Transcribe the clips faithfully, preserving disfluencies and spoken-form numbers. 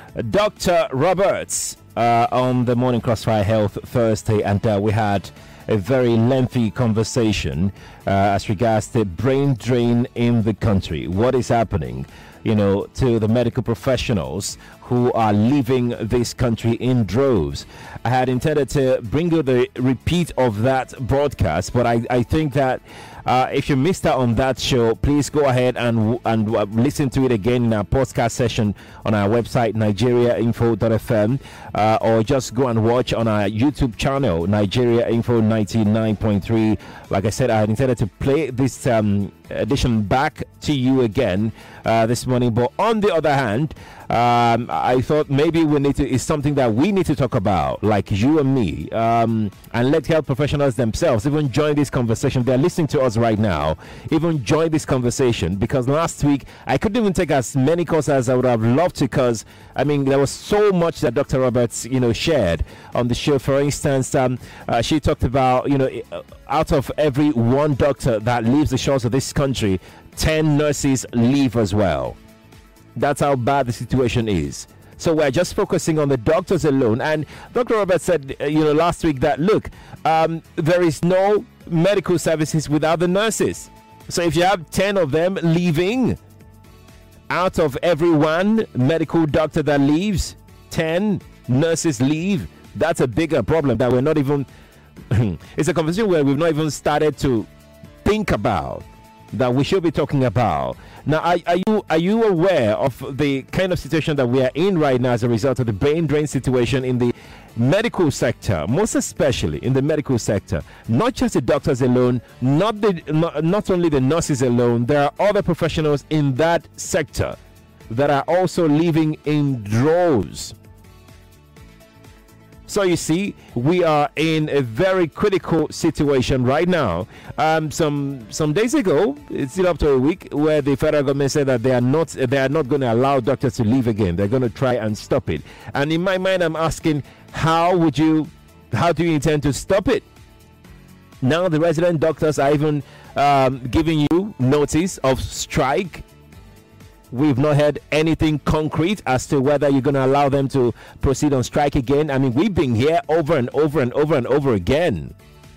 Doctor Roberts uh, on the Morning Crossfire Health Thursday, and uh, we had a very lengthy conversation uh, as regards the brain drain in the country. What is happening, you know, to the medical professionals who are leaving this country in droves. I had intended to bring you the repeat of that broadcast, but I, I think that uh, if you missed out on that show, please go ahead and and uh, listen to it again in our podcast session on our website, nigeria info dot f m, uh, or just go and watch on our YouTube channel, Nigeria Info ninety-nine point three. Like I said, I had intended to play this um, edition back to you again uh, this morning, but on the other hand, um, I thought maybe we need to, it's something that we need to talk about, like you and me, um, and let health professionals themselves even join this conversation. They're listening to us right now, even join this conversation, because last week I couldn't even take as many calls as I would have loved to, because I mean there was so much that Doctor Roberts, you know, shared on the show. For instance, um, uh, she talked about, you know, out of every one doctor that leaves the shores of this country, ten nurses leave as well. That's how bad the situation is. So we're just focusing on the doctors alone. And Doctor Roberts said, uh, you know, last week that, look, um, there is no medical services without the nurses. So if you have ten of them leaving, out of every one medical doctor that leaves, ten nurses leave. That's a bigger problem that we're not even... it's a conversation where we've not even started to think about, that we should be talking about. Now, are, are you are you aware of the kind of situation that we are in right now as a result of the brain drain situation in the medical sector, most especially in the medical sector? Not just the doctors alone, not the not, not only the nurses alone. There are other professionals in that sector that are also leaving in droves. So you see, we are in a very critical situation right now. Um, some some days ago, it's still up to a week, where the federal government said that they are not they are not going to allow doctors to leave again. They're going to try and stop it. And in my mind, I'm asking, how would you, how do you intend to stop it? Now the resident doctors are even um, giving you notice of strike. We've not heard anything concrete as to whether you're going to allow them to proceed on strike again. I mean, we've been here over and over and over and over again.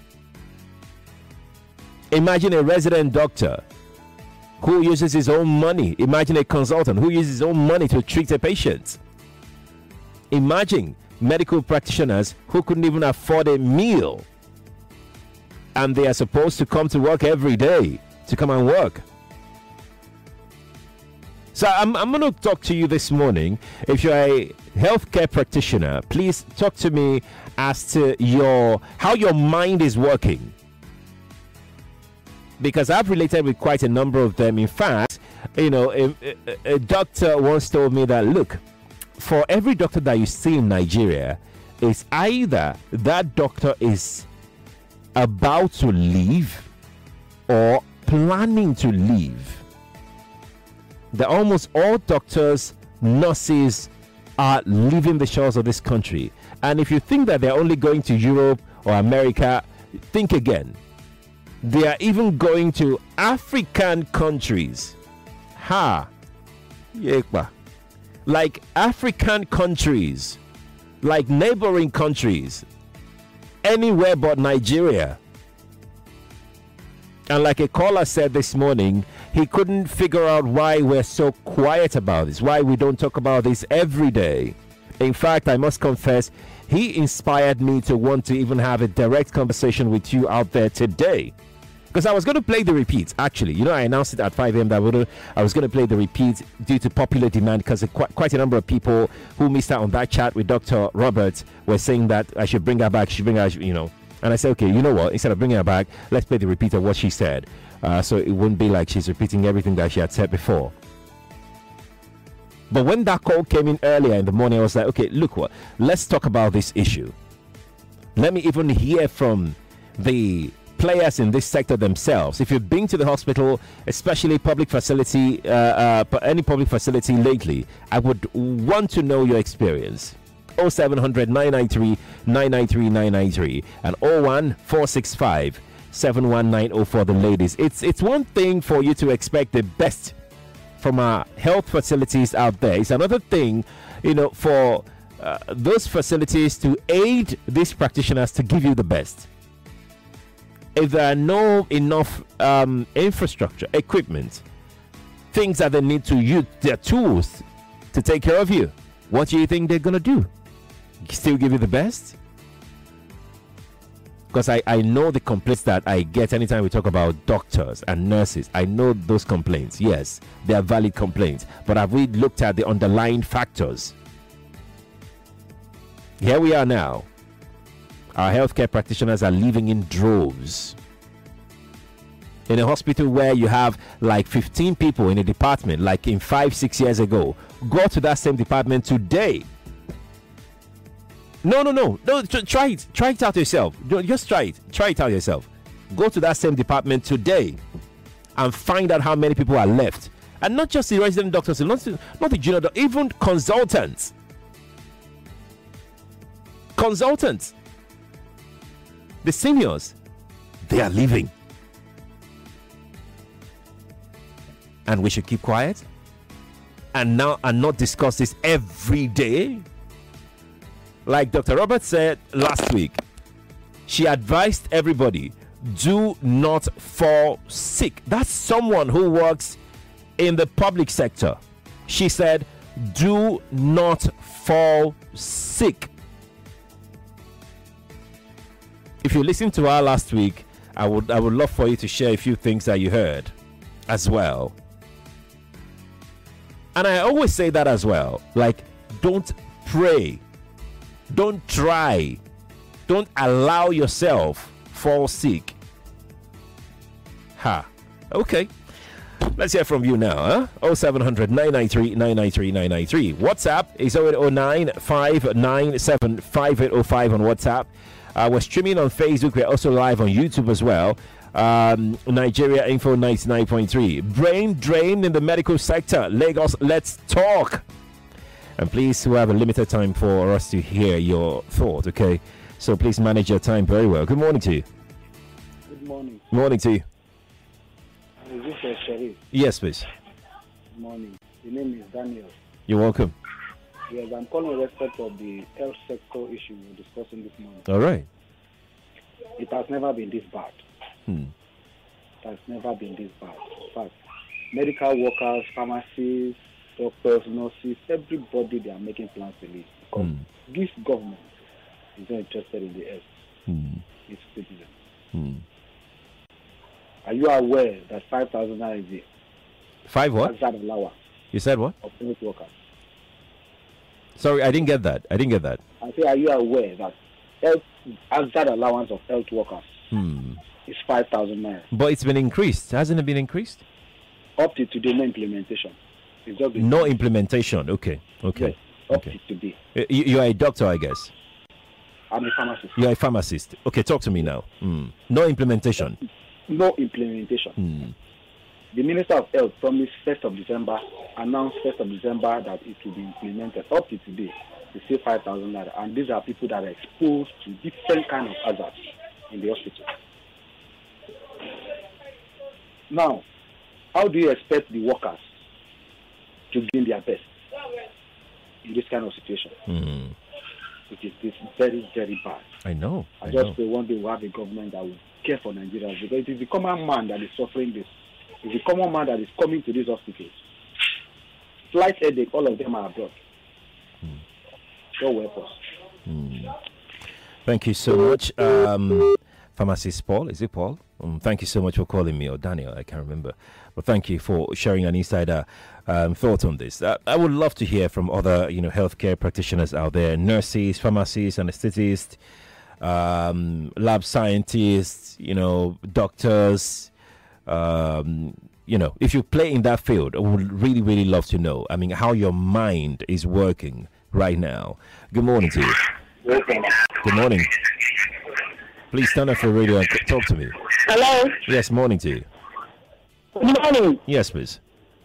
Imagine a resident doctor who uses his own money. Imagine a consultant who uses his own money to treat a patient. Imagine medical practitioners who couldn't even afford a meal, and they are supposed to come to work every day to come and work. So I'm, I'm going to talk to you this morning. If you're a healthcare practitioner, please talk to me as to your how your mind is working. Because I've related with quite a number of them. In fact, you know, a, a, a doctor once told me that, look, for every doctor that you see in Nigeria, it's either that doctor is about to leave or planning to leave. That almost all doctors, nurses are leaving the shores of this country. And if you think that they're only going to Europe or America, think again. They are even going to African countries. Ha! Yekpa. Like African countries, like neighboring countries, anywhere but Nigeria. And like a caller said this morning, he couldn't figure out why we're so quiet about this, why we don't talk about this every day. In fact, I must confess, he inspired me to want to even have a direct conversation with you out there today. Because I was going to play the repeat, actually. You know, I announced it at five a.m. that I was going to play the repeat due to popular demand, because quite, quite a number of people who missed out on that chat with Doctor Roberts were saying that I should bring her back, should bring her, you know. And I said, okay, you know what? Instead of bringing her back, let's play the repeat of what she said. Uh, so it wouldn't be like she's repeating everything that she had said before. But when that call came in earlier in the morning, I was like, okay, look what, let's talk about this issue. Let me even hear from the players in this sector themselves. If you've been to the hospital, especially public facility, uh, uh, any public facility lately, I would want to know your experience. oh seven hundred, nine nine three, nine nine three, nine nine three and oh one, four six five, seven one nine oh for the ladies. It's it's one thing for you to expect the best from our health facilities out there. It's another thing, you know, for uh, those facilities to aid these practitioners to give you the best. If there are no enough um, infrastructure, equipment, things that they need to use, their tools to take care of you, what do you think they're going to do? Still give you the best? Because I, I know the complaints that I get anytime we talk about doctors and nurses. I know those complaints. Yes, they are valid complaints. But have we looked at the underlying factors? Here we are now. Our healthcare practitioners are living in droves. In a hospital where you have like fifteen people in a department, like in five, six years ago, go to that same department today. No, no, no, no. Try it. Try it out yourself. Just try it. Try it out yourself. Go to that same department today and find out how many people are left. And not just the resident doctors, not, not the junior doctors, even consultants. Consultants. The seniors, they are leaving. And we should keep quiet and now and not discuss this every day. Like Doctor Roberts said last week, she advised everybody, do not fall sick. That's someone who works in the public sector. She said, do not fall sick. If you listened to her last week, I would I would love for you to share a few things that you heard as well. And I always say that as well. Like, don't pray. Don't try. Don't allow yourself fall sick. Ha. Okay. Let's hear from you now. Huh? oh seven hundred, nine nine three, nine nine three, nine nine three. WhatsApp is oh eight oh nine, five nine seven, five eight oh five on WhatsApp. Uh, we're streaming on Facebook. We're also live on YouTube as well. Um, Nigeria Info ninety-nine point three. Brain drain in the medical sector. Lagos, let's talk. And please, we have a limited time for us to hear your thought, okay? So please manage your time very well. Good morning to you. Good morning. Morning to you. Is this uh, Sharif? Yes, please. Good morning. The name is Daniel. You're welcome. Yes, I'm calling in respect of the health sector issue we're discussing this morning. All right. It has never been this bad. Hmm. It has never been this bad. In fact, medical workers, pharmacists, doctors, nurses, everybody, they are making plans to leave. Because Hmm. this government is not interested in the health. Hmm. Its citizens. Hmm. Are you aware that five thousand naira is the Five what? hazard allowance You said what? of health workers? Sorry, I didn't get that. I didn't get that. I say, are you aware that health hazard allowance of health workers Hmm. is five thousand naira? But it's been increased. Hasn't it been increased? Up to today, no implementation. It's just been No implementation. Okay. Okay. Yes, up Okay. to today. Y- You are a doctor, I guess. I'm a pharmacist. You are a pharmacist. Okay, talk to me now. Hmm. No implementation. No implementation. Hmm. The Minister of Health promised first of December, announced first of December that it will be implemented. Up to today, they say five thousand naira. And these are people that are exposed to different kind of hazards in the hospital. Now, how do you expect the workers to gain their best in this kind of situation? Hmm. It is this very, very bad. I know. I I just know. pray one day we'll have a government that will care for Nigerians, because it is the common man that is suffering this. It's the common man that is coming to these hospitals. Flight headache, all of them are abroad. Hmm. God help us. Hmm. Thank you so much. Um, Pharmacist Paul, is it Paul? Um, thank you so much for calling me, or Daniel, I can't remember. But thank you for sharing an insider um, thought on this. Uh, I would love to hear from other, you know, healthcare practitioners out there, nurses, pharmacists, anesthetists, um, lab scientists, you know, doctors. Um, you know, if you play in that field, I would really, really love to know. I mean, how your mind is working right now. Good morning to you. Good morning. Please turn off your radio and c- talk to me. Hello. Yes, morning to you. Good morning. Yes, please.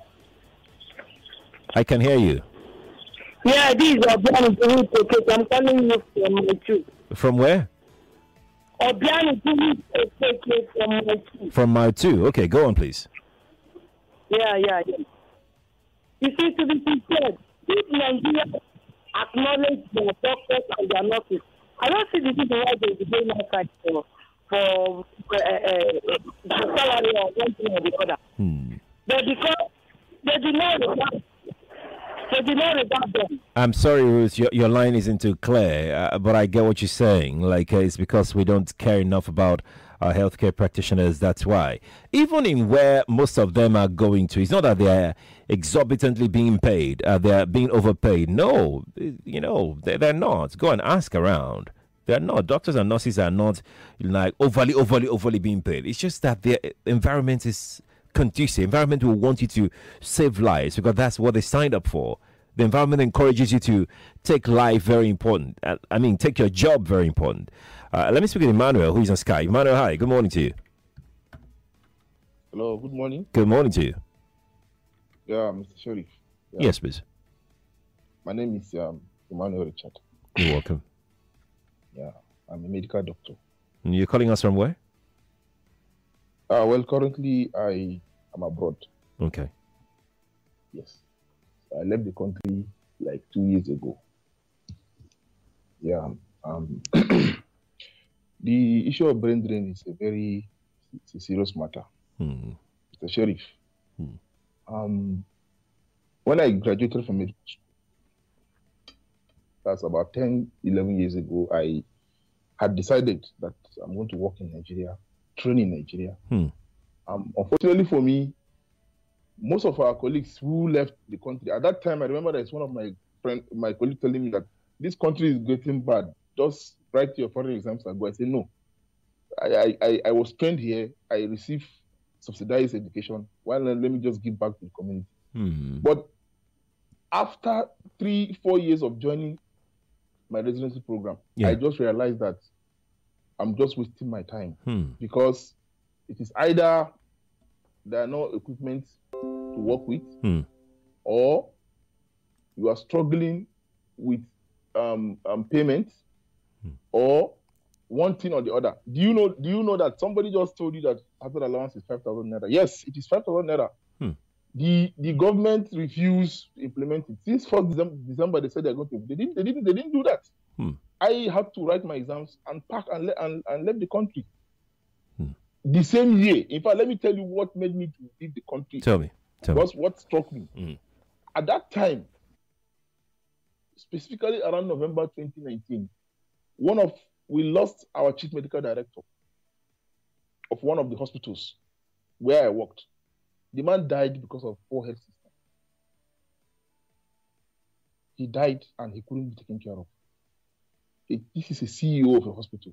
I can hear you. Yeah, this is Obiani Tumi. I'm calling you from my two. From where? Obiani Tumi from my two. From my two. Okay, go on, please. Yeah, yeah, yeah. You see, to be said, this Nigeria acknowledge their doctors and their nurses. I don't see the reason why they will be doing outside for for uh, uh, salary or one thing or the other. Hmm. But because they did not regard, they did not regard them. I'm sorry, Ruth, your, your line isn't too clear, uh, but I get what you're saying. Like, uh, it's because we don't care enough about our healthcare practitioners, that's why. Even in where most of them are going to, it's not that they're exorbitantly being paid, uh, they're being overpaid. No, you know, they, they're not. Go and ask around. They're not. Doctors and nurses are not like overly, overly, overly being paid. It's just that their environment is conducive. Environment will want you to save lives because that's what they signed up for. The environment encourages you to take life very important. Uh, I mean, take your job very important. Uh, let me speak to Emmanuel, who is on Sky. Emmanuel, hi. Good morning to you. Hello, good morning. Good morning to you. Yeah, Mister Sheriff. Yeah. Yes, please. My name is um, Emmanuel Richard. You're welcome. Yeah, I'm a medical doctor. And you're calling us from where? Uh, well, currently I am abroad. Okay. Yes. I left the country like two years ago. Yeah. Um, the issue of brain drain is a very it's a serious matter. Hmm. Mister Sheriff. Hmm. Um, when I graduated from medical school, that's about ten, eleven years ago, I had decided that I'm going to work in Nigeria, train in Nigeria. Hmm. Um, unfortunately for me, most of our colleagues who left the country, at that time, I remember there's one of my friend, my colleagues telling me that this country is getting bad. Just write your foreign exams and go. I say, no. I, I, I was trained here. I received subsidized education. Why not let me just give back to the community? Hmm. But after three, four years of joining my residency program, Yeah. I just realized that I'm just wasting my time Hmm. because it is either there are no equipment to work with, Hmm. or you are struggling with um, um payment, Hmm. or one thing or the other. Do you know? Do you know that somebody just told you that hazard allowance is five thousand naira? Yes, it is five thousand naira. Hmm. The the government refused to implement it since first December, December. They said they're going to. They didn't. They didn't. They didn't do that. Hmm. I had to write my exams and pack and le- and, and left the country. Hmm. The same year. In fact, let me tell you what made me to leave the country. Tell me. Tell me. Was what struck me. Hmm. At that time, specifically around November twenty nineteen, one of we lost our chief medical director of one of the hospitals where I worked. The man died because of poor health system. He died and he couldn't be taken care of. It, this is a C E O of a hospital.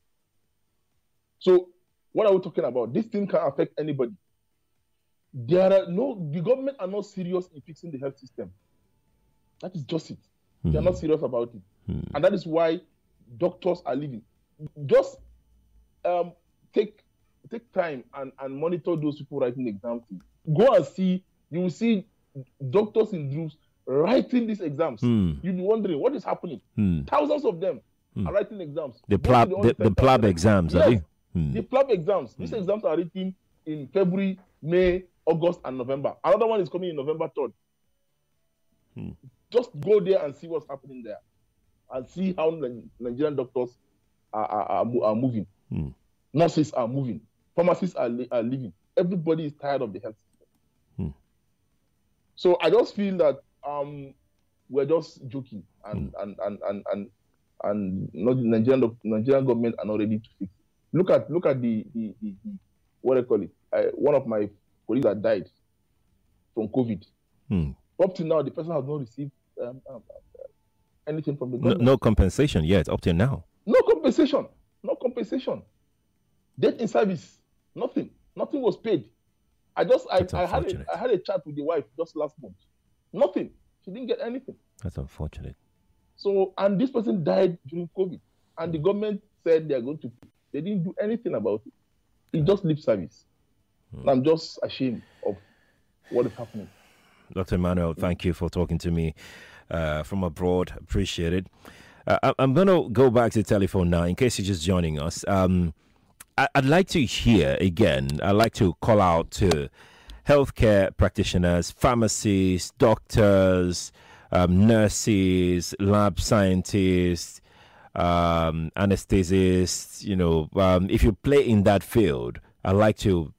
So what are we talking about? This thing can affect anybody. There are no, the government are not serious in fixing the health system. That is just it. Hmm. They are not serious about it. Hmm. And that is why doctors are leaving. Just um, take take time and, and monitor those people writing exams. Go and see, you will see doctors in groups writing these exams. Hmm. You'll be wondering what is happening. Hmm. Thousands of them Hmm. are writing exams. The Those plab, are only the, the ten plab thousand. exams, Yes. are they? Hmm. The plab exams. These exams are written in February, May, August, and November. Another one is coming in November third. Hmm. Just go there and see what's happening there, and see how Ni- Nigerian doctors are, are, are, mo- are moving. Hmm. Nurses are moving. Pharmacists are, li- are leaving. Everybody is tired of the health system. Hmm. So I just feel that um, we're just joking, and and and and and, and not the Nigerian doc- Nigerian government are not ready to fix it. Look at look at the the, the, the what do I call it? I, one of my colleagues that died from COVID. Hmm. Up to now, the person has not received um, um, uh, anything from the No, government. no compensation yet up till now. No compensation. No compensation. Death in service. Nothing. Nothing was paid. I just I, That's I had a, unfortunate. I had a chat with the wife just last month. Nothing. She didn't get anything. That's unfortunate. So and this person died during COVID, and the government said they are going to pay. They didn't do anything about it. It just lip service. Hmm. And I'm just ashamed of what is happening. Doctor Emmanuel, thank you for talking to me uh, from abroad. Appreciate it. Uh, I- I'm going to go back to the telephone now in case you're just joining us. Um, I- I'd like to hear again, I'd like to call out to healthcare practitioners, pharmacists, doctors, um, nurses, lab scientists, um, anesthesists. You know, um, if you play in that field, I like to.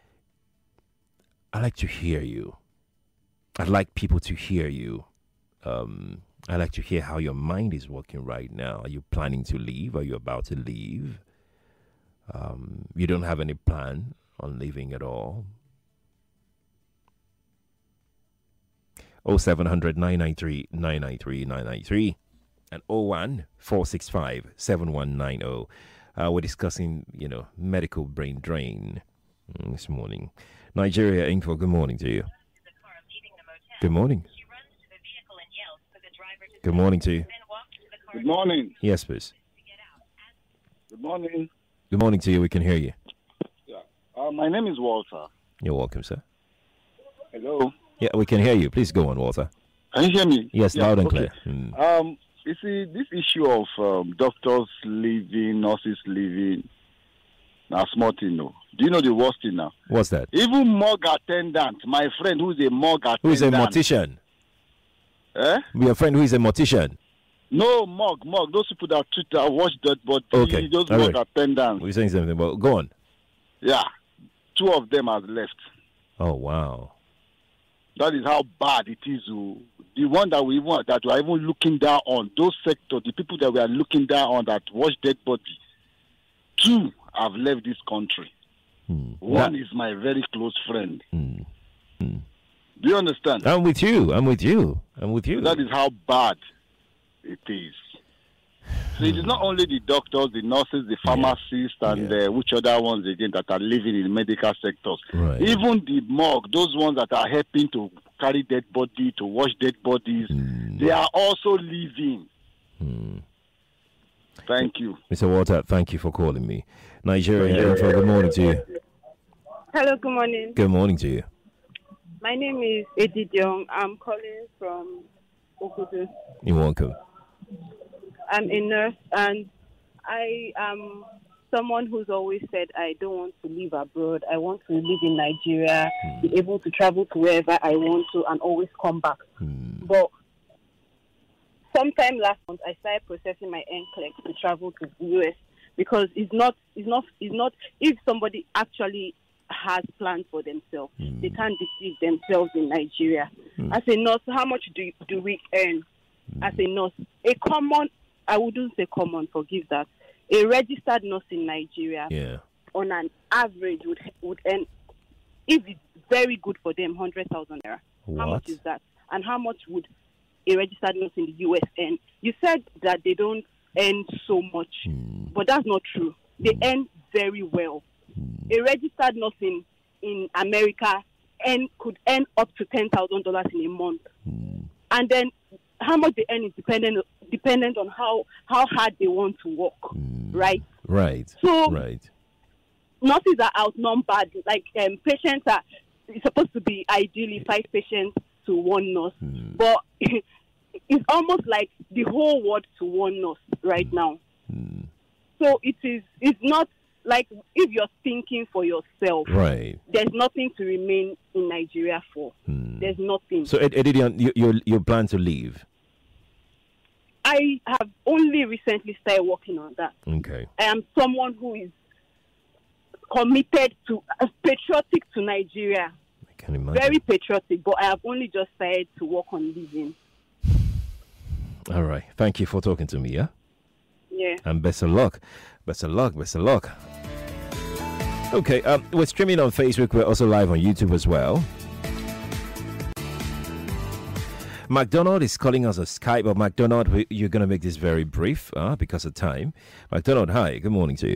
I like to hear you. I'd like people to hear you. Um, I like to hear how your mind is working right now. Are you planning to leave? Are you about to leave? Um, you don't have any plan on leaving at all. oh seven hundred, nine nine three, nine nine three, nine nine three and oh one, four six five, seven one nine oh. Uh, we're discussing, you know, medical brain drain mm, this morning. Nigeria Info, good morning to you. Good morning. Good morning to you. Good morning. Yes, please. Good morning. Good morning to you. We can hear you. Yeah. Uh, my name is Walter. You're welcome, sir. Hello. Yeah, we can hear you. Please go on, Walter. Can you hear me? Yes, yeah, loud and okay. clear. Mm. Um, you see, this issue of um, doctors leaving, nurses leaving, now small thing, no. Do you know the worst thing now? What's that? Even morgue attendant, my friend who's a morgue attendant. Who is a mortician? Eh? Your friend who is a mortician? No, morgue, morgue. Those people that treat, that watch that body, okay. those All morgue right. attendants. We're saying something, but go on. Yeah. Two of them have left. Oh, wow. That is how bad it is. Oh. The one that we want, that we are even looking down on, those sectors, the people that we are looking down on that watch dead body, two have left this country. Hmm. One that... is my very close friend. Hmm. Hmm. Do you understand? I'm with you. I'm with you. I'm with you. That is how bad it is. So it is not only the doctors, the nurses, the pharmacists, yeah. and yeah. Uh, which other ones again that are living in medical sectors. Right. Even the morgue, those ones that are helping to carry dead body, to wash dead bodies, mm. they are also leaving. Mm. Thank you. Mister Walter, thank you for calling me. Nigeria Info, good morning to you. Hello, good morning. Good morning to you. My name is Edith Young. I'm calling from Okudu. You're welcome. I'm a nurse, and I am someone who's always said I don't want to live abroad. I want to live in Nigeria, mm. be able to travel to wherever I want to, and always come back. Mm. But sometime last month, I started processing my N C L E X to travel to the U S because it's not, it's not, it's not. If somebody actually has plans for themselves, mm. they can't deceive themselves in Nigeria. Mm. As a nurse, how much do do we earn? Mm. As a nurse, a common, I wouldn't say common, forgive that. A registered nurse in Nigeria, yeah. on an average, would would earn, if it's very good for them, one hundred thousand naira. How much is that? And how much would a registered nurse in the U S earn? You said that they don't earn so much, mm. but that's not true. They mm. earn very well. Mm. A registered nurse in, in America earn, could earn up to ten thousand dollars in a month. Mm. And then how much they earn is dependent dependent on how, how hard they want to work, mm. right? Right. So right. nurses are outnumbered. Like um, patients are it's supposed to be ideally five patients to one nurse, mm. but it's almost like the whole world to one nurse right mm. now. Mm. So it is. It's not like if you're thinking for yourself, right? There's nothing to remain in Nigeria for. Mm. There's nothing. So, Edidion, you you you plan to leave? I have only recently started working on that. Okay. I am someone who is committed to, uh, patriotic to Nigeria. I can imagine. Very patriotic, but I have only just started to work on leaving. All right. Thank you for talking to me, yeah? Yeah. And best of luck. Best of luck. Best of luck. Okay. Um, we're streaming on Facebook. We're also live on YouTube as well. McDonald is calling us on Skype, but McDonald, we, you're going to make this very brief uh, because of time. McDonald, hi. Good morning to you.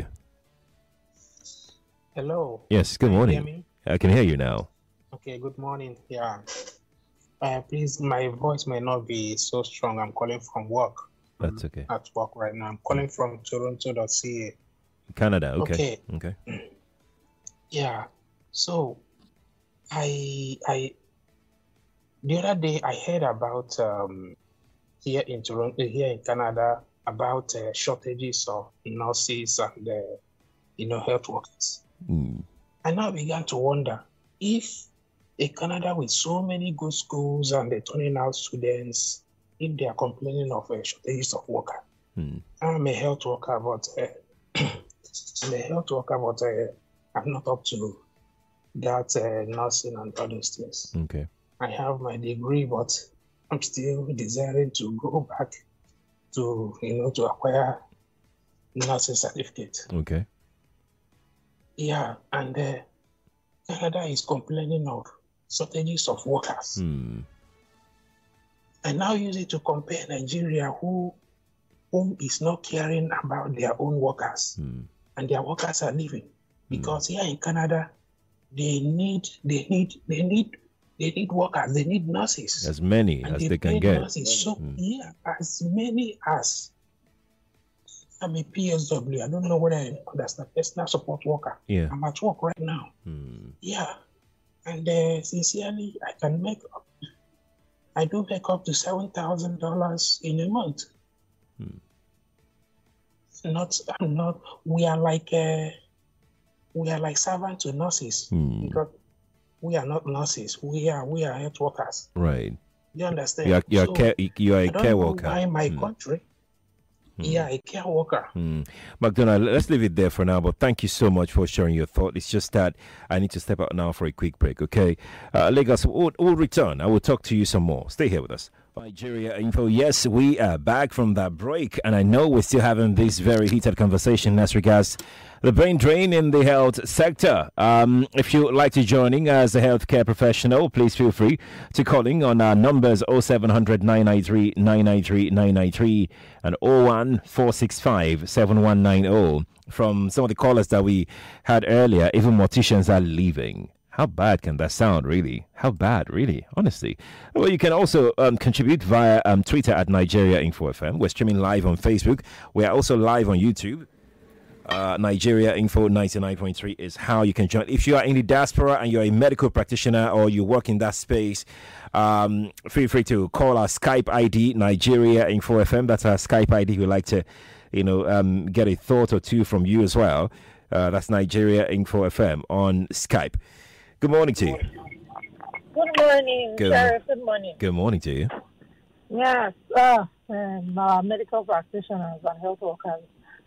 Hello. Yes, good morning. Can you hear me? I can hear you now. Okay, good morning. Yeah. Uh, please, my voice may not be so strong. I'm calling from work. That's okay. I'm at work right now. I'm calling from Toronto dot C A. Canada, okay. Okay. okay. Yeah. So, I, I, the other day I heard about um, here in Toronto, here in Canada, about uh, shortages of nurses and, uh, you know, health workers. Mm. And I began to wonder if a Canada with so many good schools and they're turning out students, if they are complaining of a shortage of worker. Hmm. I'm a health worker, but uh, I'm a health worker, but uh, I'm not up to that uh, nursing and all those things. Okay. I have my degree, but I'm still desiring to go back to, you know, to acquire nursing certificate. Okay. Yeah, and uh, Canada is complaining of shortages of workers. Hmm. I now use it to compare Nigeria, who whom is not caring about their own workers, Hmm. and their workers are leaving because here in Canada, they need, they need, they need, they need workers, they need nurses, as many and as they, they can need get. nurses. So Hmm. yeah, as many as. I'm a P S W. I don't know whether I understand. Personal support worker. Yeah. I'm at work right now. Hmm. Yeah, and uh, sincerely, I can make up. I do make up to seven thousand dollars in a month. Hmm. Not, I'm not. We are like, uh, we are like servants to nurses Hmm. because we are not nurses. We are, we are health workers. Right. You understand? You are, you are, So, care, you are a I don't care know worker. why my Hmm. country. Yeah, a care worker. Mm. McDonald, let's leave it there for now, but thank you so much for sharing your thought. It's just that I need to step out now for a quick break, okay? Uh, Lagos, we'll, we'll return. I will talk to you some more. Stay here with us. Nigeria Info. Yes, we are back from that break, and I know we're still having this very heated conversation as regards the brain drain in the health sector. Um, if you'd like to join in as a healthcare professional, please feel free to call in on our numbers oh seven hundred, nine nine three, nine nine three, nine nine three and oh one four six five, seven one nine oh. From some of the callers that we had earlier, even morticians are leaving. How bad can that sound, really? How bad, really? Honestly. Well, you can also um, contribute via um, Twitter at Nigeria Info F M. We're streaming live on Facebook. We are also live on YouTube. Uh, Nigeria Info ninety-nine point three is how you can join. If you are in the diaspora and you're a medical practitioner or you work in that space, um, feel free to call our Skype I D, Nigeria Info F M. That's our Skype I D. We'd like to, you know, um, get a thought or two from you as well. Uh, that's Nigeria Info F M on Skype. Good morning to you. Good morning, Good, Sheriff. Good morning. Good morning to you. Yes, uh, um, uh, medical practitioners and health workers.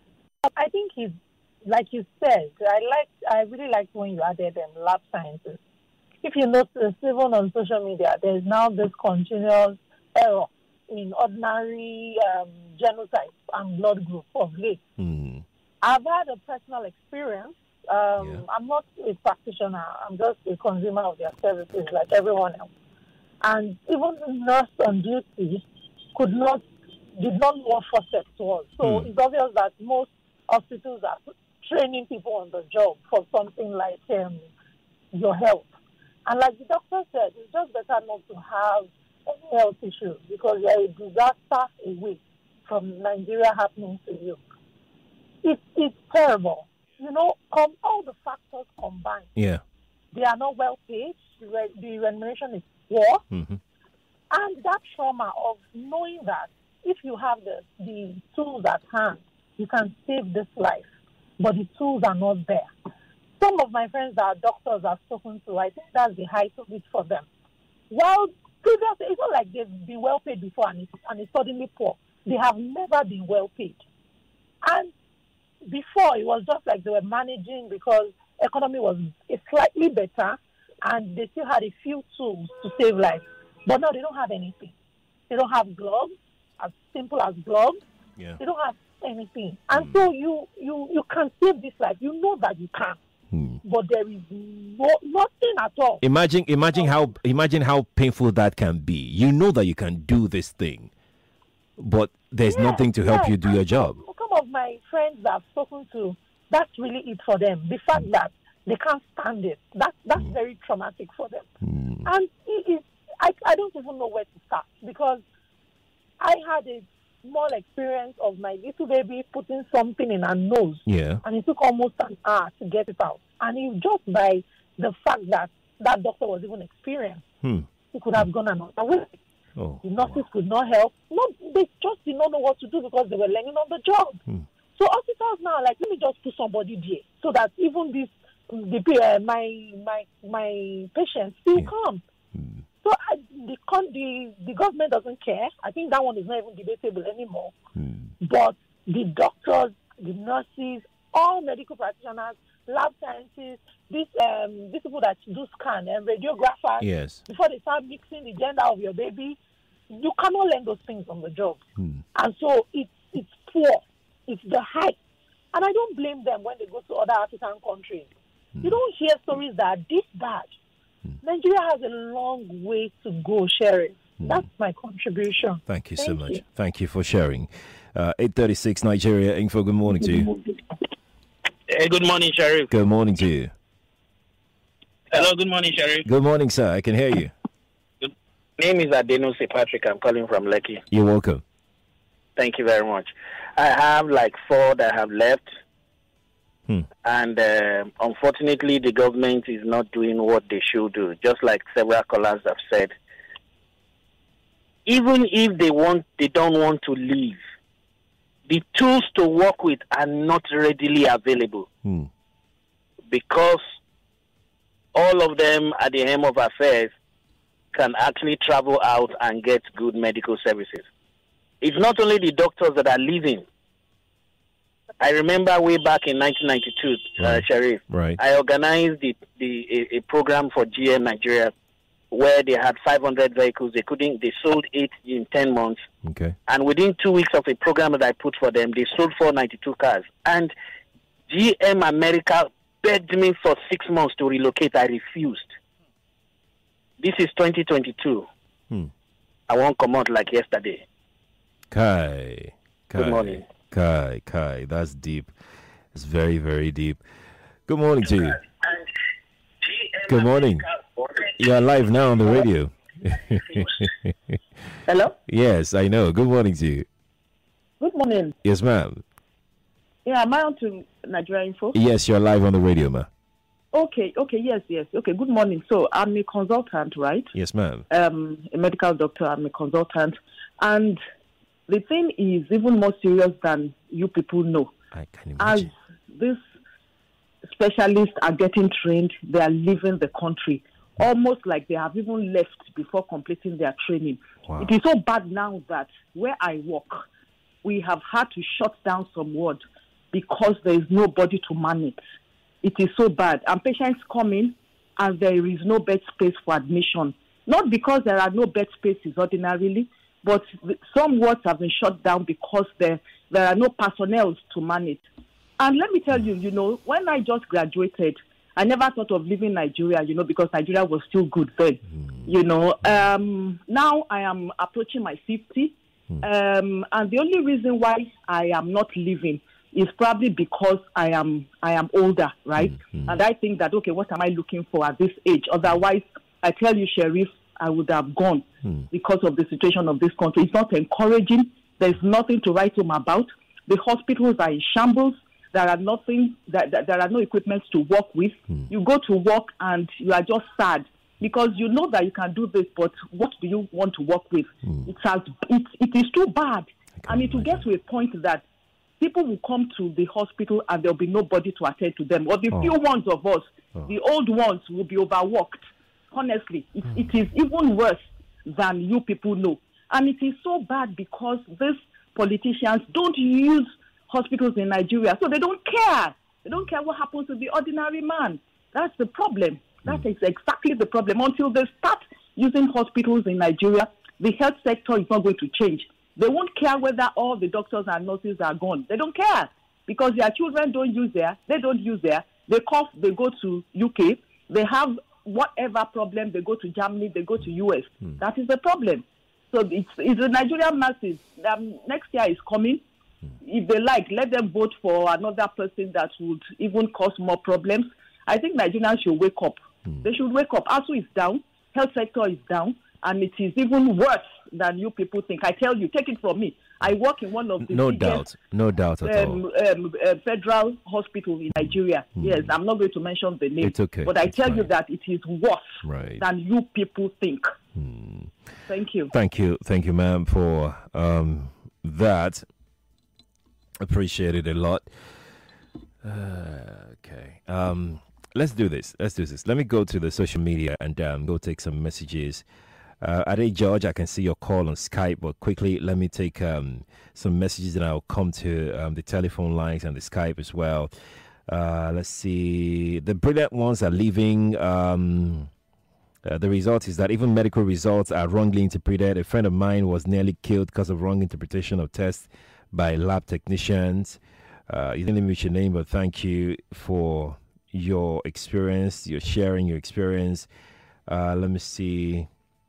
I think it's, like you said, I like. I really liked when you added um, lab sciences. If you notice, even on social media, there's now this continuous error in ordinary um, genotype and blood group of late. Hmm. I've had a personal experience. Um, Yeah. I'm not a practitioner. I'm just a consumer of their services like everyone else. And even the nurse on duty could not, did not know what forceps was. So Hmm. it's obvious that most hospitals are training people on the job for something like um, your health. And like the doctor said, it's just better not to have any health issues because you're a disaster away from Nigeria happening to you. It, it's terrible. You know, com- all the factors combined. Yeah. They are not well paid. The, re- the remuneration is poor. Mm-hmm. And that trauma of knowing that if you have the, the tools at hand, you can save this life, but the tools are not there. Some of my friends that are doctors I've spoken to, I think that's the height of it for them. Well, previously, it's not like they've been well paid before and it's, and it's suddenly poor. They have never been well paid. And before, it was just like they were managing because economy was slightly better and they still had a few tools to save lives. But now they don't have anything. They don't have gloves, as simple as gloves. Yeah. They don't have anything. And mm. so you, you, you can save this life. You know that you can. Mm. But there is no, nothing at all. Imagine imagine how imagine how painful that can be. You know that you can do this thing, but there's yes, nothing to help yes. you do your job. Some of my friends that I've spoken to, that's really it for them. The fact mm. that they can't stand it, that, that's mm. very traumatic for them. Mm. And it is, I, I don't even know where to start because I had a small experience of my little baby putting something in her nose. Yeah. And it took almost an hour to get it out. And it just by the fact that that doctor was even experienced, hmm. he could have gone another way. Oh, the nurses wow. could not help. No, they just did not know what to do because they were learning on the job. Hmm. So hospitals now, like, let me just put somebody there so that even this, the uh, my my my patients still yeah. come. Hmm. So So I, the, con- the the government doesn't care. I think that one is not even debatable anymore. Hmm. But the doctors, the nurses, all medical practitioners, lab scientists, these um, these people that do scan and radiographers, yes, before they start mixing the gender of your baby, you cannot learn those things on the job. Hmm. And so it's it's poor. It's the hype. And I don't blame them when they go to other African countries. Hmm. You don't hear stories that are this bad. Hmm. Nigeria has a long way to go, Sherry. Hmm. That's my contribution. Thank you Thank so you. much. Thank you for sharing. Uh, eight thirty-six Nigeria Info, good morning to you. Hey, good morning, Sheriff. Good morning to you. Hello, good morning, Sheriff. Good morning, sir. I can hear you. Good. Name is Adenose Patrick. I'm calling from Lekki. You're welcome. Thank you very much. I have like four that have left. Hmm. And uh, unfortunately, the government is not doing what they should do, just like several callers have said. Even if they want, they don't want to leave, the tools to work with are not readily available hmm. because all of them at the helm of affairs can actually travel out and get good medical services. It's not only the doctors that are leaving. I remember way back in nineteen ninety-two, right. uh, Sharif, right. I organized the, the a, a program for G M Nigeria where they had five hundred vehicles. They couldn't. They sold eight in ten months. Okay. And within two weeks of a program that I put for them, they sold four hundred ninety-two cars. And G M America begged me for six months to relocate. I refused. This is twenty twenty-two. Hmm. I won't come out like yesterday. Kai. Kai. Good morning. Kai. Kai. That's deep. It's very, very deep. Good morning to you. Good morning. You're live now on the radio. Hello? Yes, I know. Good morning to you. Good morning. Yes, ma'am. Yeah, am I on to Nigeria Info? Yes, you're live on the radio, ma'am. Okay, okay, yes, yes. Okay, good morning. So I'm a consultant, right? Yes, ma'am. Um, a medical doctor, I'm a consultant. And the thing is even more serious than you people know. I can imagine. As these specialists are getting trained, they are leaving the country. Almost like they have even left before completing their training. Wow. It is so bad now that where I work, we have had to shut down some wards because there is nobody to man it. It is so bad. And patients come in and there is no bed space for admission. Not because there are no bed spaces ordinarily, but some wards have been shut down because there, there are no personnel to man it. And let me tell you, you know, when I just graduated, I never thought of leaving Nigeria, you know, because Nigeria was still good then. Mm. You know, um, now I am approaching my fifty. Mm. Um, and the only reason why I am not leaving is probably because I am I am older, right? Mm. And I think that, okay, what am I looking for at this age? Otherwise, I tell you, Sheriff, I would have gone mm. because of the situation of this country. It's not encouraging. There's nothing to write home about. The hospitals are in shambles. There are nothing, that, that there are no equipment to work with. Hmm. You go to work and you are just sad because you know that you can do this, but what do you want to work with? Hmm. It, has, it, it is too bad. And it will get to a point that people will come to the hospital and there will be nobody to attend to them. Or the oh. few ones of us, oh. the old ones, will be overworked. Honestly, it, hmm. it is even worse than you people know. And it is so bad because these politicians don't use hospitals in Nigeria, so they don't care. They don't care what happens to the ordinary man. That's the problem. That mm. is exactly the problem. Until they start using hospitals in Nigeria, the health sector is not going to change. They won't care whether all the doctors and nurses are gone. They don't care because their children don't use there. They don't use there. They cough, they go to U K. They have whatever problem, they go to Germany, they go to U S. Mm. That is the problem. So it's, it's the Nigerian masses. Um, next year is coming. If they like, let them vote for another person that would even cause more problems. I think Nigerians should wake up. Mm. They should wake up. A S U is down, health sector is down, and it is even worse than you people think. I tell you, take it from me. I work in one of the no biggest, doubt, no doubt at um, all. Um, uh, federal hospital in Nigeria. Mm. Yes, I'm not going to mention the name. It's okay. But I it's tell fine. you that it is worse right. than you people think. Mm. Thank you. Thank you. Thank you, ma'am, for um, that. Appreciate it a lot. Uh, okay. Um, let's do this. Let's do this. Let me go to the social media and um, go take some messages Uh, Ade George, I can see your call on Skype, but quickly let me take um, some messages and I'll come to um, the telephone lines and the Skype as well. Uh, let's see. The brilliant ones are leaving. Um, uh, the result is that even medical results are wrongly interpreted. A friend of mine was nearly killed because of wrong interpretation of tests by lab technicians. Uh, you didn't let me reach your name, but thank you for your experience, your sharing your experience. Uh, let me see.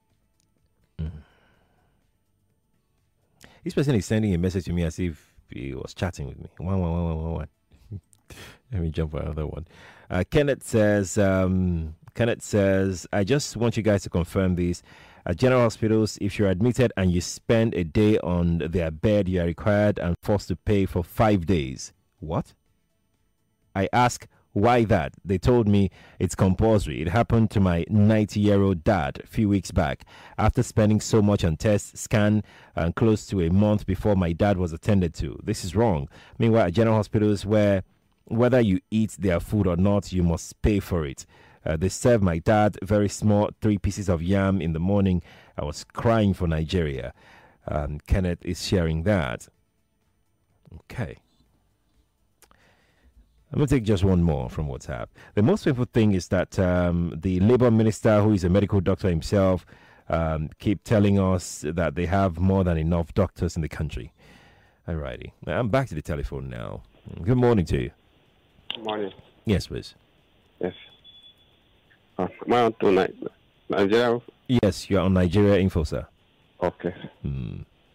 This person is sending a message to me as if he was chatting with me. One, one, one, one, one, one. Let me jump on another one. Uh, Kenneth says, um, Kenneth says, I just want you guys to confirm this. At general hospitals, if you're admitted and you spend a day on their bed, you are required and forced to pay for five days. What? I ask, why that? They told me it's compulsory. It happened to my ninety-year-old dad a few weeks back. After spending so much on tests, scan, and close to a month before my dad was attended to. This is wrong. Meanwhile, at general hospitals, where whether you eat their food or not, you must pay for it. Uh, they served my dad very small, three pieces of yam in the morning. I was crying for Nigeria. Um, Kenneth is sharing that. Okay. I'm going to take just one more from WhatsApp. The most painful thing is that um, the Labour Minister, who is a medical doctor himself, um, keep telling us that they have more than enough doctors in the country. Alrighty. I'm back to the telephone now. Good morning to you. Good morning. Yes, please. Yes. Uh, am I on tonight? Nigeria? Yes, you're on Nigeria Info, sir. Okay. Hmm.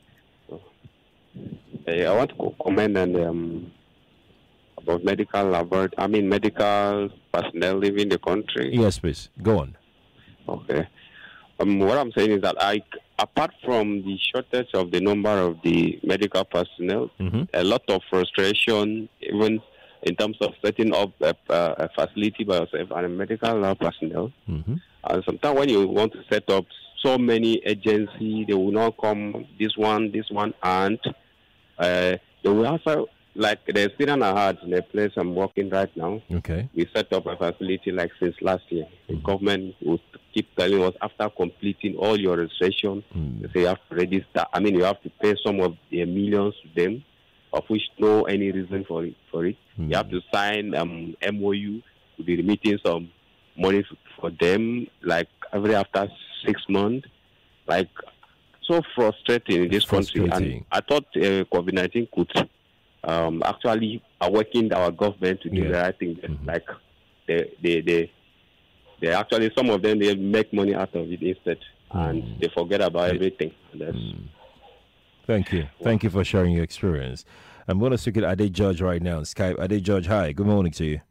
Hey, I want to comment on um, about medical labor. I mean, medical personnel leaving the country. Yes, please. Go on. Okay. Um, what I'm saying is that I, apart from the shortage of the number of the medical personnel, mm-hmm. a lot of frustration, even in terms of setting up a, a facility by yourself and a medical lab personnel. Mm-hmm. And sometimes when you want to set up so many agencies, they will not come, this one, this one, and uh, they will also, like the experience I had in the place I'm working right now, okay. we set up a facility like since last year. Mm-hmm. The government will keep telling us after completing all your registration, mm-hmm. they say you have to register. I mean, you have to pay some of the millions to them, of which no any reason for it. For it. Mm-hmm. You have to sign um, M O U to be remitting some money for them, like every after six months. Like, so frustrating in this country. And I thought uh, COVID nineteen could um, actually awaken our government to do yeah. the right thing. Mm-hmm. Like, they, they, they, they actually, some of them, they make money out of it instead. Mm-hmm. And they forget about it, everything. Mm-hmm. Thank you. Thank you for sharing your experience. I'm going to speak to Ade George right now on Skype. Ade George, hi. Good morning to you.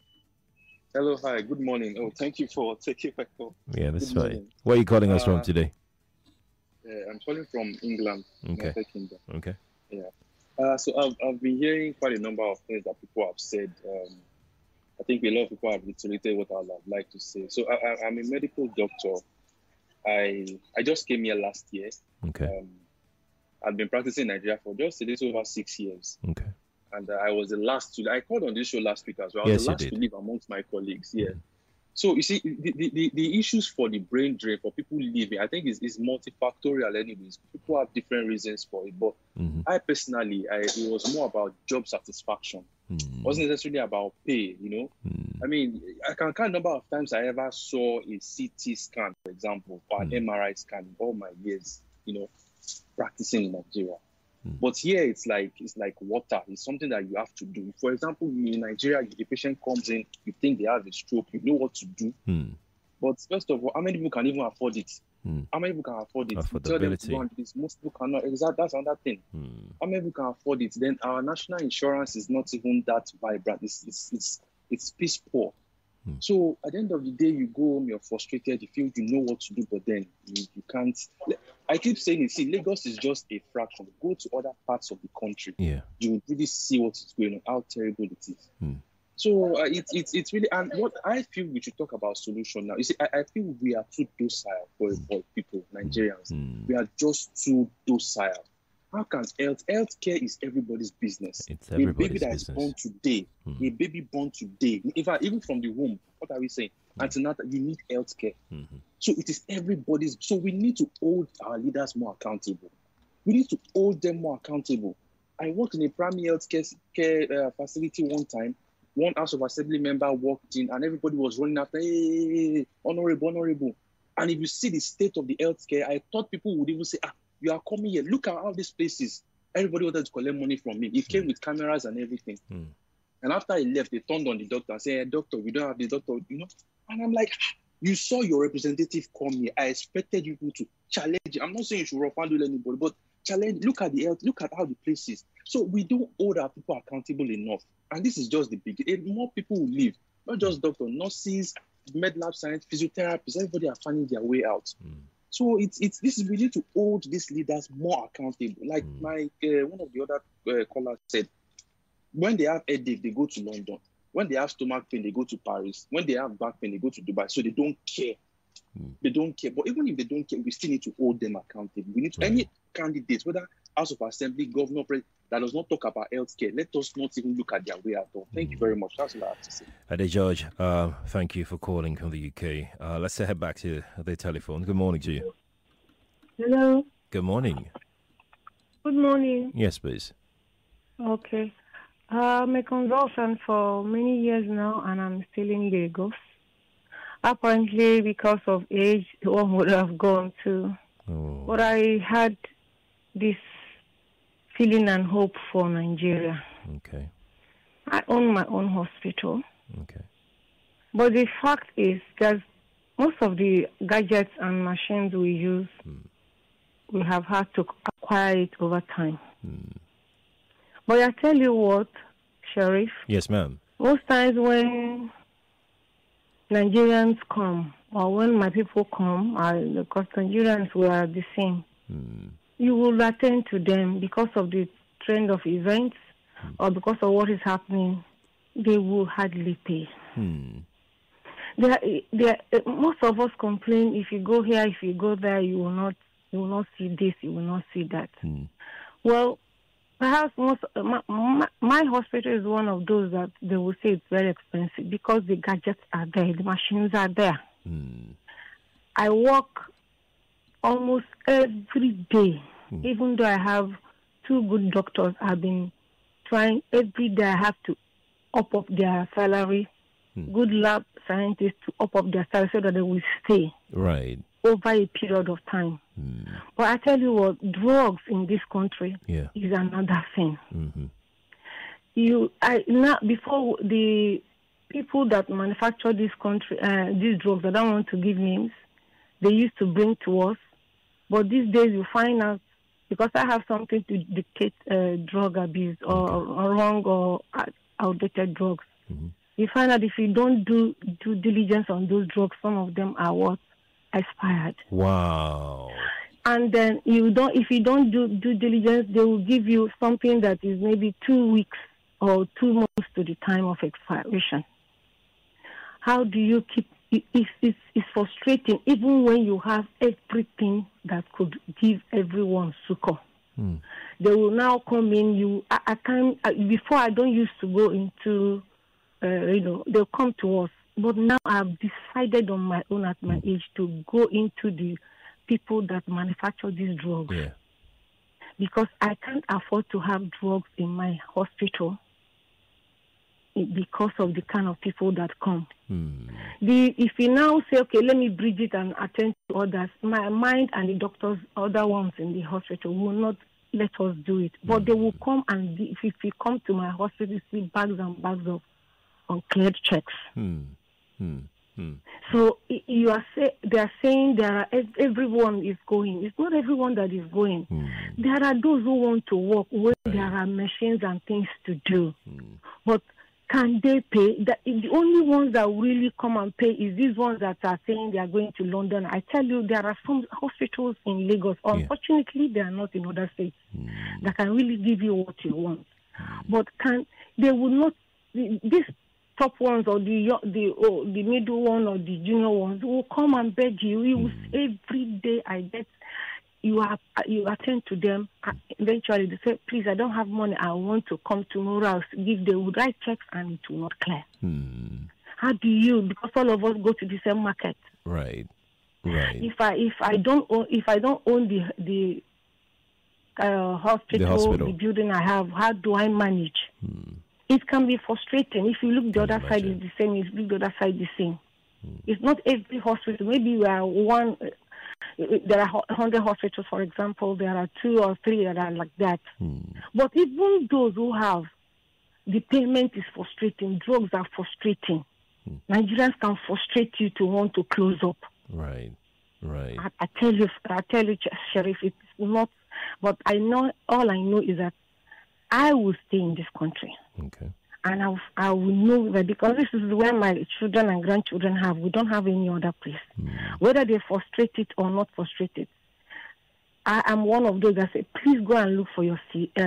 Hello, hi. Good morning. Oh, thank you for taking my call. Yeah, that's fine. Where are you calling us uh, from today? Uh, I'm calling from England. Okay. United Kingdom. Okay. Yeah. Uh, so I've, I've been hearing quite a number of things that people have said. Um, I think a lot of people have reiterated what I would like to say. So I, I, I'm a medical doctor. I I just came here last year. Okay. Um, I've been practicing in Nigeria for just a little over six years. Okay. And uh, I was the last to, I called on this show last week as well. I was yes, the last you did. to leave amongst my colleagues. Yeah. Mm-hmm. So you see, the, the, the issues for the brain drain for people leaving, I think is, is multifactorial anyways. People have different reasons for it. But mm-hmm. I personally, I, it was more about job satisfaction. Mm-hmm. It wasn't necessarily about pay, you know. Mm-hmm. I mean, I can count the number of times I ever saw a C T scan, for example, or an mm-hmm. M R I scan in all my years, you know, practicing in Nigeria. Mm. But here it's like it's like water. It's something that you have to do. For example, in Nigeria, if the patient comes in, you think they have a stroke, you know what to do. Mm. But first of all, how many people can even afford it? Mm. How many people can afford it? Affordability. Tell them to this. Most people cannot. Exactly, that's another thing. Mm. How many people can afford it? Then our national insurance is not even that vibrant. It's it's it's, it's piss poor. Mm. So at the end of the day, you go home, you're frustrated, you feel you know what to do, but then you, you can't. I keep saying it. See, Lagos is just a fraction. Go to other parts of the country. Yeah. You will really see what is going on, how terrible it is. Mm. So uh, it's it's it's really, and what I feel we should talk about solution now. You see, I, I feel we are too docile for, for people, Nigerians. Mm. We are just too docile. How can health healthcare is everybody's business? It's everybody's a baby that business. is born today, mm-hmm. a baby born today. In fact, even from the womb, what are we saying? Mm-hmm. Antenatal, you need healthcare. Mm-hmm. So it is everybody's. So we need to hold our leaders more accountable. We need to hold them more accountable. I worked in a primary health care, care uh, facility one time. One House of Assembly member walked in and everybody was running after, hey, hey, hey, hey, honorable, honorable. And if you see the state of the healthcare, I thought people would even say, ah, you are coming here. Look at all these places. Everybody wanted to collect money from me. It mm. came with cameras and everything. Mm. And after I left, they turned on the doctor and said, hey, doctor, we don't have the doctor, you know. And I'm like, you saw your representative come here. I expected you to challenge. I'm not saying you should rough handle anybody, but challenge, look at the health, look at how the place is. So we don't hold our people accountable enough. And this is just the beginning. More people will leave, not just doctors, nurses, med lab science, physiotherapists, everybody are finding their way out. Mm. So it's it's this is we need to hold these leaders more accountable. Like mm. my uh, one of the other uh, callers said, when they have headache, they go to London. When they have stomach pain, they go to Paris. When they have back pain, they go to Dubai. So they don't care. Mm. They don't care. But even if they don't care, we still need to hold them accountable. We need to, right. Any candidates, whether House of Assembly, governor, president, that does not talk about healthcare, let us not even look at their way at all. Thank mm. you very much. That's what I have to say. Ade George, uh, thank you for calling from the U K. Uh, let's head back to the telephone. Good morning to you. Hello. Good morning. Good morning. Yes, please. Okay. Uh, I'm a consultant for many years now, and I'm still in Lagos. Apparently, because of age, one would have gone to. Oh. But I had this feeling and hope for Nigeria. Okay. I own my own hospital. Okay. But the fact is that most of the gadgets and machines we use, mm. we have had to acquire it over time. Mm. But I tell you what, Sheriff. Yes, ma'am. Most times when Nigerians come, or when my people come, I, because Nigerians were the same, mm. you will attend to them because of the trend of events mm. or because of what is happening. They will hardly pay. Mm. They are, they are, most of us complain, if you go here, if you go there, you will not, you will not see this, you will not see that. Mm. Well, perhaps most my, my, my hospital is one of those that they will say it's very expensive because the gadgets are there, the machines are there. Mm. I work almost every day, mm. even though I have two good doctors. I've been trying every day. I have to up up their salary. Mm. Good lab scientists to up up their salary so that they will stay right over a period of time. Mm. But I tell you what, drugs in this country yeah. is another thing. Mm-hmm. You, I now before the people that manufacture this country, uh, these drugs, I don't want to give names, they used to bring to us. But these days you find out, because I have something to dictate uh, drug abuse or, okay. or wrong or outdated drugs. Mm-hmm. You find out if you don't do due diligence on those drugs, some of them are what? Expired. Wow. And then you don't, if you don't do due diligence, they will give you something that is maybe two weeks or two months to the time of expiration. How do you keep? It's, it's, it's frustrating, even when you have everything that could give everyone succor. Hmm. They will now come in. You, I, I can't. I, before I don't used to go into, uh, you know, they'll come to us. But now I've decided on my own at my age to go into the people that manufacture these drugs. Yeah. Because I can't afford to have drugs in my hospital because of the kind of people that come. Hmm. The, if you now say, okay, let me bridge it and attend to others, my mind and the doctors, other ones in the hospital, will not let us do it. But hmm. they will come and, if, if you come to my hospital, see bags and bags of uncleared checks. Hmm. Hmm. Hmm. So you are say, they are saying there are, everyone is going. It's not everyone that is going. Hmm. There are those who want to work where right. there are machines and things to do. Hmm. But can they pay? The, the only ones that really come and pay is these ones that are saying they are going to London. I tell you, there are some hospitals in Lagos. Unfortunately, yeah. they are not in other states hmm. that can really give you what you want. Hmm. But can they will not, this top ones or the the or the middle one or the junior ones will come and beg you. You will, every day I get you are you attend to them. Eventually, they say, "Please, I don't have money. I want to come tomorrow." I'll give the would write checks and it will not clear. Hmm. How do you? Because all of us go to the same market. Right. Right. If I if I don't own if I don't own the the uh, hospital, the hospital, the building I have, how do I manage? Hmm. It can be frustrating. If you look the other imagine. side is the same. If you look the other side the same. Hmm. It's not every hospital. Maybe we are one. There are one hundred hospitals, for example. There are two or three that are like that. Hmm. But even those who have, the payment is frustrating. Drugs are frustrating. Hmm. Nigerians can frustrate you to want to close up. Right, right. I, I tell you, I tell you, Sheriff, it's not. But I know, all I know is that I will stay in this country. Okay. And I, I will know that because this is where my children and grandchildren have. We don't have any other place. Mm. Whether they're frustrated or not frustrated, I am one of those that say, please go and look for your uh,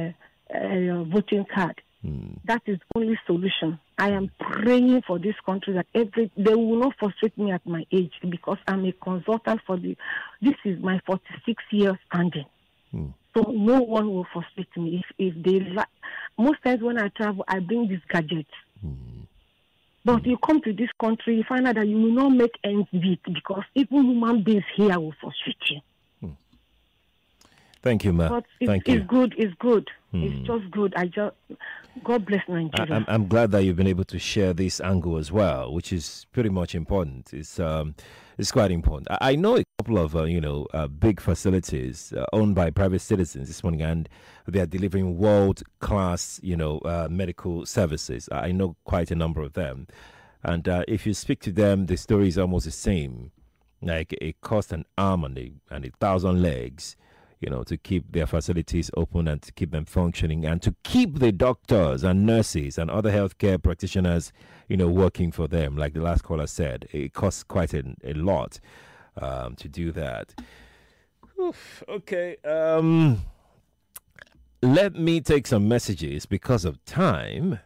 uh, voting card. Mm. That is the only solution. I am praying for this country that every they will not frustrate me at my age because I'm a consultant for the. This is my forty-six year standing. Mm. So no one will frustrate me if if they like. Most times when I travel, I bring these gadgets. Mm. But mm. you come to this country, you find out that you will not make ends meet because even human beings here will frustrate you. Mm. Thank you, Ma. But it's, Thank it's you. good. It's good. Mm. It's just good. I just God bless Nigeria. I, I'm, I'm glad that you've been able to share this angle as well, which is pretty much important. It's um, it's quite important. I, I know a couple of uh, you know uh, big facilities uh, owned by private citizens this morning, and they are delivering world class you know uh, medical services. I know quite a number of them, and uh, if you speak to them, the story is almost the same. Like it costs an arm and a, and a thousand legs, you know, to keep their facilities open and to keep them functioning and to keep the doctors and nurses and other healthcare practitioners, you know, working for them. Like the last caller said, it costs quite a, a lot um, to do that. Oof, okay. Um, let me take some messages because of time.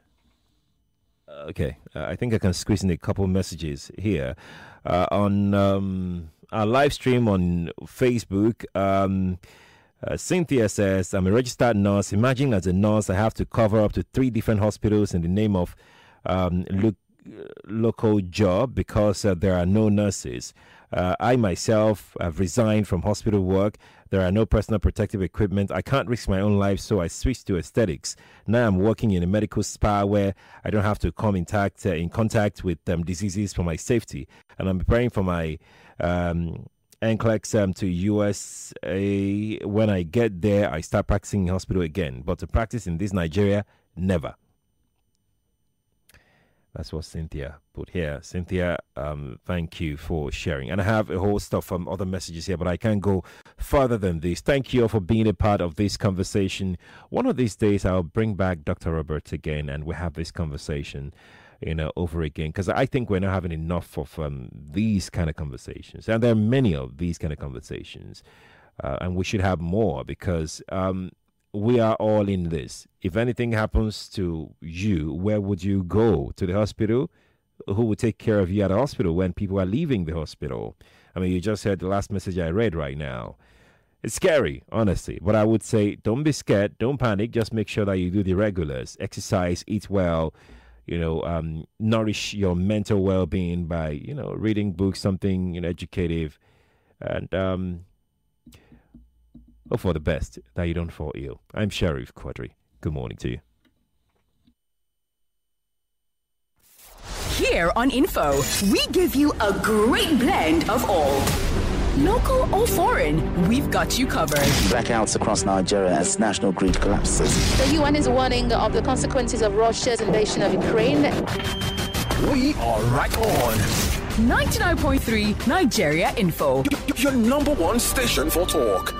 Okay, uh, I think I can squeeze in a couple messages here uh, on um, our live stream on Facebook. Um, uh, Cynthia says, I'm a registered nurse. Imagine as a nurse, I have to cover up to three different hospitals in the name of um, lo- local job because uh, there are no nurses. Uh, I myself have resigned from hospital work. There are no personal protective equipment. I can't risk my own life, so I switched to aesthetics. Now I'm working in a medical spa where I don't have to come in, tact, uh, in contact with um, diseases for my safety. And I'm preparing for my um, N C L E X um, to U S A. When I get there, I start practicing in hospital again. But to practice in this Nigeria, never. That's what Cynthia put here. Cynthia, um, thank you for sharing. And I have a whole stuff from other messages here, but I can't go further than this. Thank you all for being a part of this conversation. One of these days, I'll bring back Doctor Roberts again, and we'll have this conversation, you know, over again. Because I think we're not having enough of um, these kind of conversations. And there are many of these kind of conversations. Uh, and we should have more because... Um, we are all in this. If anything happens to you, where would you go? To the hospital? Who would take care of you at the hospital when people are leaving the hospital? I mean, you just heard the last message I read right now. It's scary, honestly. But I would say don't be scared. Don't panic. Just make sure that you do the regulars. Exercise, eat well, you know, um, nourish your mental well-being by, you know, reading books, something, you know, educative. And, um, hope for the best, that you don't fall ill. I'm Sheriff Quadri. Good morning to you. Here on Info, we give you a great blend of all. Local or foreign, we've got you covered. Blackouts across Nigeria as national grid collapses. The U N is warning of the consequences of Russia's invasion of Ukraine. We are right on. ninety-nine point three Nigeria Info. Your number one station for talk.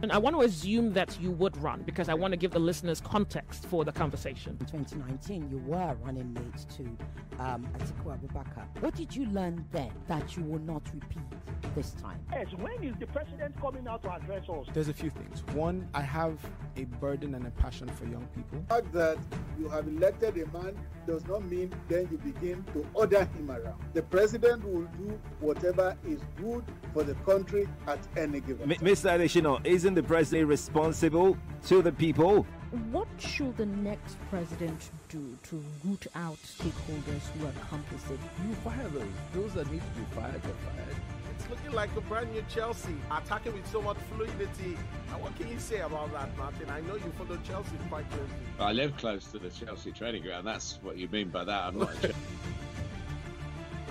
And I want to assume that you would run because I want to give the listeners context for the conversation. In twenty nineteen, you were running mate to um, Atiku Abubakar. What did you learn then that you will not repeat this time? Yes, when is the president coming out to address us? There's a few things. One, I have a burden and a passion for young people. The fact that you have elected a man does not mean then you begin to order him around. The president will do whatever is good for the country at any given time. Mister Adeshino, isn't the president responsible to the people? What should the next president do to root out stakeholders who are complicit? You fire those. Those that need to be fired are fired. It's looking like a brand new Chelsea, attacking with so much fluidity. And what can you say about that, Martin? I know you follow Chelsea quite closely. I live close to the Chelsea training ground. That's what you mean by that. I'm not.